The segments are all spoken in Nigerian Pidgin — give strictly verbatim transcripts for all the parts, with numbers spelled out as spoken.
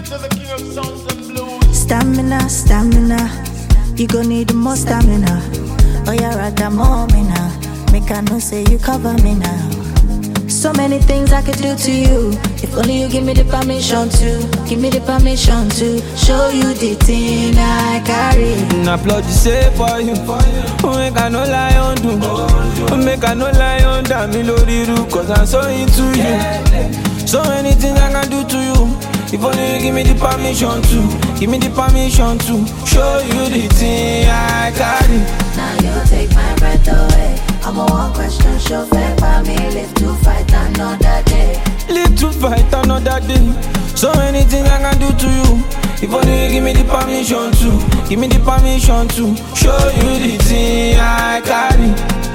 into the king of sounds and blues. Stamina, stamina, you gon' need more stamina. Oh, yeah, rather more me now. Make I know say you cover me now. So many things I could do to you. If only you give me the permission to, give me the permission to show you the thing I carry. Na plot you say for you. Make I no lie on do. Make I no lie on damn me lori ru. Cause I'm so into you. So many things I can do to you. If only you give me the permission to, give me the permission to show you the thing I carry. Now you take my breath away. I'm a one question show fair for me. Live to fight another day. Live to fight another day. So many things I can do to you. If only you give me the permission to, give me the permission to show you the thing I carry.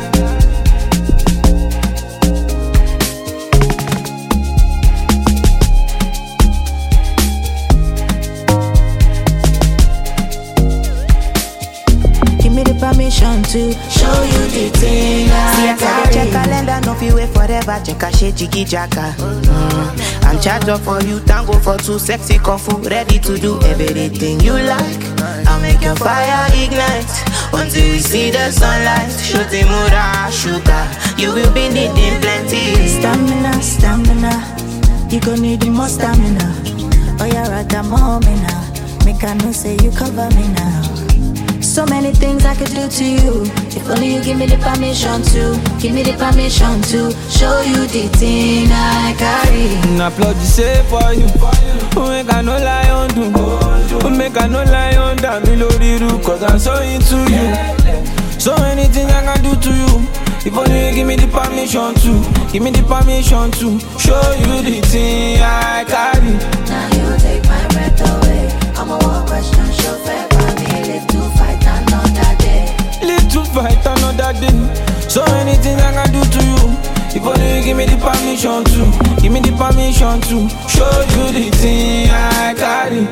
Permission to show you the thing I See, I carry. check calendar, no fi wait forever. Check a shit, jiggy jacka. Mm. I'm charged up for you, tango for two, sexy kung fu, ready to do everything you like. I'll make your fire ignite until we see the sunlight. Shooting mura, sugar, you will be needing plenty. Stamina, stamina, you gon' need more stamina. Oh, yeah, rather more me now. Make I know say you cover me now. So many things I could do to you. If only you give me the permission to, give me the permission to show you the thing I carry. Na plot you say for you. Make I no lie on do. Make I no lie on damn me lori ru. Cause I'm so into you. So many things I can do to you. If only you give me the permission to, give me the permission to show you the thing I carry. Now you take my breath away. I'm a one question show fair for me. Live to fight another day. Live to fight another day. So many things I can do to you. If only you give me the permission to, give me the permission to show you the thing I carry.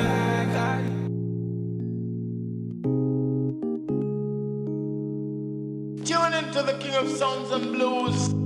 Tune into the king of sounds and blues.